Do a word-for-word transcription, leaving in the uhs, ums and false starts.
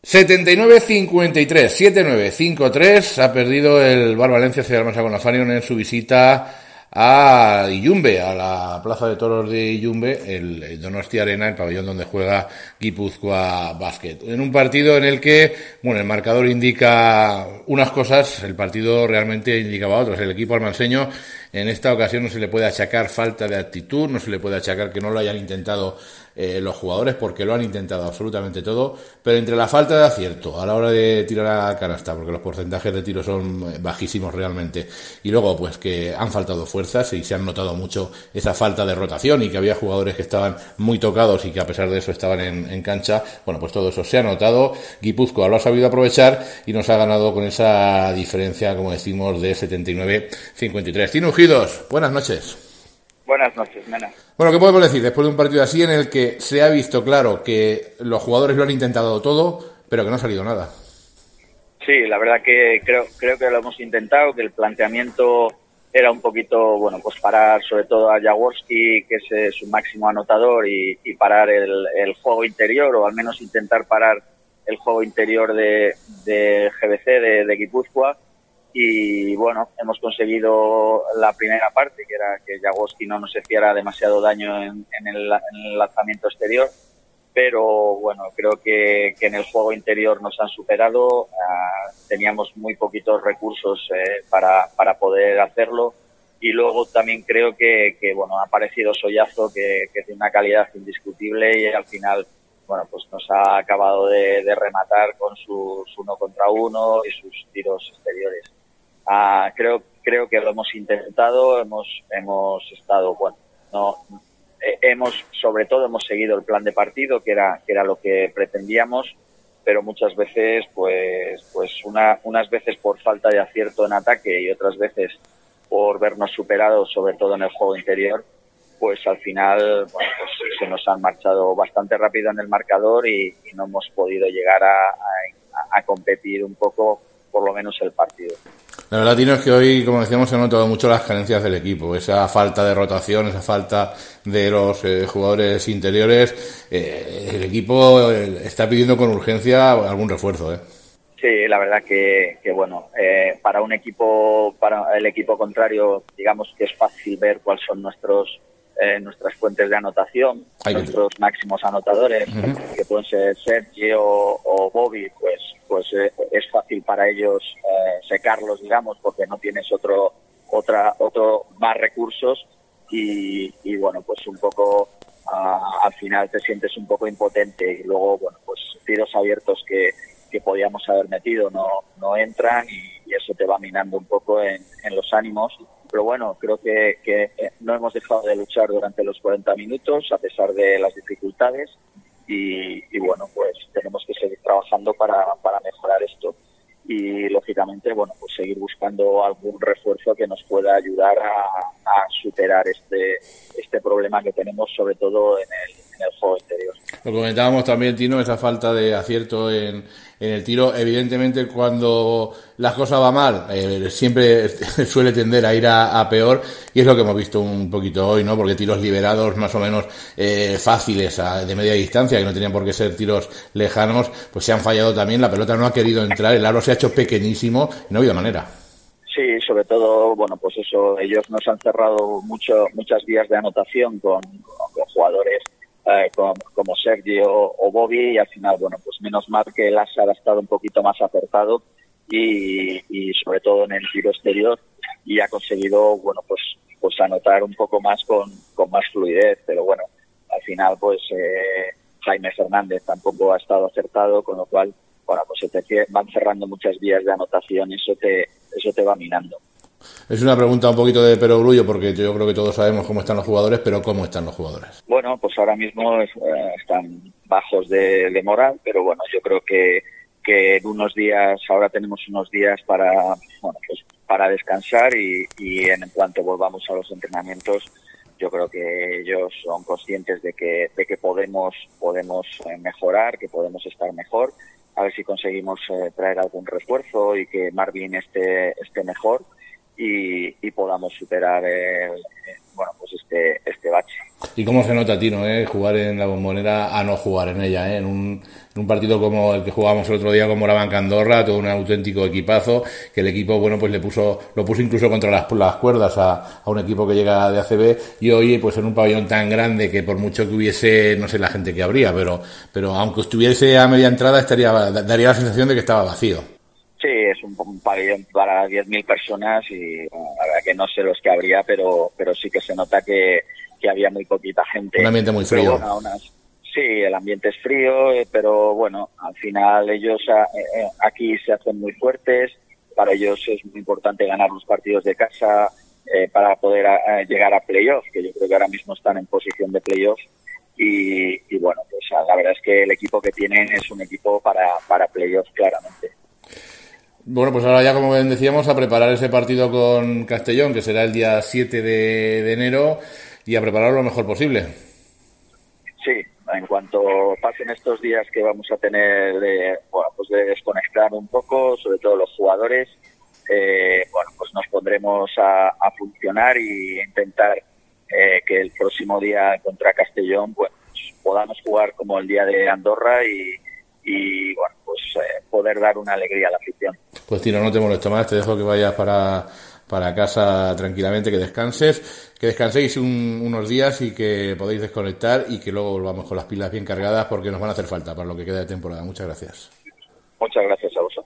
setenta y nueve cincuenta y tres, setenta y nueve cincuenta y tres ha perdido el Bar Valencia C. Almansa con la Farion en su visita a Illumbe, a la Plaza de Toros de Illumbe, el Donostia Arena, el pabellón donde juega Guipúzcoa Basket. En un partido en el que, bueno, el marcador indica unas cosas, el partido realmente indicaba otras. El equipo almanseño en esta ocasión no se le puede achacar falta de actitud, no se le puede achacar que no lo hayan intentado eh, los jugadores, porque lo han intentado absolutamente todo, pero entre la falta de acierto a la hora de tirar a canasta, porque los porcentajes de tiro son bajísimos realmente, y luego pues que han faltado fuerzas y se han notado mucho esa falta de rotación y que había jugadores que estaban muy tocados y que a pesar de eso estaban en, en cancha, bueno, pues todo eso se ha notado. Guipúzcoa lo ha sabido aprovechar y nos ha ganado con esa diferencia, como decimos, de setenta y nueve cincuenta y tres. Tino Ujidos, buenas noches. Buenas noches, Mena. Bueno, ¿qué podemos decir después de un partido así en el que se ha visto claro que los jugadores lo han intentado todo, pero que no ha salido nada? Sí, la verdad que creo creo que lo hemos intentado, que el planteamiento era un poquito, bueno, pues parar sobre todo a Jaworski, que es eh, su máximo anotador, y, y parar el, el juego interior, o al menos intentar parar el juego interior de, de G B C, de, de Guipúzcoa. Y bueno, hemos conseguido la primera parte, que era que Jaworski no nos hiciera demasiado daño en, en, el, en el lanzamiento exterior, pero bueno, creo que, que en el juego interior nos han superado. Uh, teníamos muy poquitos recursos eh, para, para poder hacerlo, y luego también creo que, que bueno, ha aparecido Sollazo, que, que tiene una calidad indiscutible, y al final, bueno, pues nos ha acabado de, de rematar con sus uno contra uno y sus tiros exteriores. Uh, creo creo que lo hemos intentado, hemos hemos estado, bueno, no eh, hemos sobre todo hemos seguido el plan de partido, que era que era lo que pretendíamos, pero muchas veces pues pues una unas veces por falta de acierto en ataque y otras veces por vernos superados, sobre todo en el juego interior, pues al final, bueno, pues se nos han marchado bastante rápido en el marcador y, y no hemos podido llegar a, a, a competir un poco, por lo menos el partido. La verdad, Tino, es que hoy, como decíamos, se han notado mucho las carencias del equipo, esa falta de rotación, esa falta de los eh, jugadores interiores. Eh, el equipo está pidiendo con urgencia algún refuerzo, ¿eh? Sí, la verdad que, que bueno, eh, para un equipo, para el equipo contrario, digamos que es fácil ver cuáles son nuestros eh, nuestras fuentes de anotación, Ay, nuestros que... máximos anotadores, uh-huh. que pueden ser Sergi o, o Bobby, pues pues eh, es fácil para ellos eh, secarlos, digamos, porque no tienes otro otra otro más recursos, y, y bueno, pues un poco uh, al final te sientes un poco impotente, y luego, bueno, pues tiros abiertos que que podíamos haber metido no no entran, y, y eso te va minando un poco en, en los ánimos. Pero bueno, creo que, que no hemos dejado de luchar durante los cuarenta minutos a pesar de las dificultades, y, y bueno, pues tenemos que seguir trabajando para, para mejorar esto, y lógicamente, bueno, pues seguir buscando algún refuerzo que nos pueda ayudar a, a superar este este problema que tenemos, sobre todo en el, en el juego interior. Lo comentábamos también, Tino, esa falta de acierto en, en el tiro. Evidentemente, cuando las cosas van mal, eh, siempre suele tender a ir a, a peor, y es lo que hemos visto un poquito hoy, ¿no? Porque tiros liberados más o menos eh, fáciles, a, de media distancia, que no tenían por qué ser tiros lejanos, pues se han fallado también. La pelota no ha querido entrar, el aro se ha hecho pequeñísimo, no ha habido manera. Sí, sobre todo, bueno, pues eso, ellos nos han cerrado mucho muchas vías de anotación con, con, con jugadores eh, como, como Sergi o, o Bobby, y al final, bueno, pues menos mal que el Lázaro ha estado un poquito más acertado, y, y sobre todo en el tiro exterior, y ha conseguido, bueno, pues pues anotar un poco más con, con más fluidez, pero bueno, al final, pues eh, Jaime Fernández tampoco ha estado acertado, con lo cual, bueno, pues se te van cerrando muchas vías de anotación, y eso te eso te va minando. Es una pregunta un poquito de perogrullo, porque yo creo que todos sabemos cómo están los jugadores, pero ¿cómo están los jugadores? Bueno, pues ahora mismo eh, están bajos de, de moral, pero bueno, yo creo que, que en unos días, ahora tenemos unos días para, bueno, pues para descansar, y, y en cuanto volvamos a los entrenamientos, yo creo que ellos son conscientes de que, de que podemos, podemos mejorar, que podemos estar mejor. A ver si conseguimos eh, traer algún refuerzo y que Marvin esté, esté mejor, y, y podamos superar el, bueno, pues este, este bache. Y cómo se nota, Tino, ¿eh? Jugar en la Bombonera a no jugar en ella, ¿eh? En un, en un partido como el que jugábamos el otro día con Morabanca Andorra, todo un auténtico equipazo, que el equipo, bueno, pues le puso, lo puso incluso contra las, las cuerdas a, a un equipo que llega de A C B, y hoy, pues en un pabellón tan grande que por mucho que hubiese, no sé la gente que habría, pero, pero aunque estuviese a media entrada, estaría, daría la sensación de que estaba vacío. Sí, es un, un pabellón para diez mil personas y bueno, la verdad que no sé los que habría, pero pero sí que se nota que, que había muy poquita gente. Un ambiente muy frío. Bueno, unas, sí, el ambiente es frío, eh, pero bueno, al final ellos a, eh, aquí se hacen muy fuertes. Para ellos es muy importante ganar los partidos de casa eh, para poder a, a llegar a playoff, que yo creo que ahora mismo están en posición de playoff. Y, y bueno, pues la verdad es que el equipo que tienen es un equipo para, para playoff claramente. Bueno, pues ahora ya, como bien decíamos, a preparar ese partido con Castellón, que será el día siete de, de enero, y a prepararlo lo mejor posible. Sí, en cuanto pasen estos días que vamos a tener de, bueno, pues de desconectar un poco, sobre todo los jugadores, eh, bueno, pues nos pondremos a, a funcionar y intentar eh, que el próximo día contra Castellón, pues podamos jugar como el día de Andorra y, y bueno, pues eh, poder dar una alegría a la afición. Pues Tino, no te molesto más, te dejo que vayas para, para casa tranquilamente, que descanses, que descanséis un, unos días y que podáis desconectar y que luego volvamos con las pilas bien cargadas porque nos van a hacer falta para lo que queda de temporada. Muchas gracias. Muchas gracias a vosotros.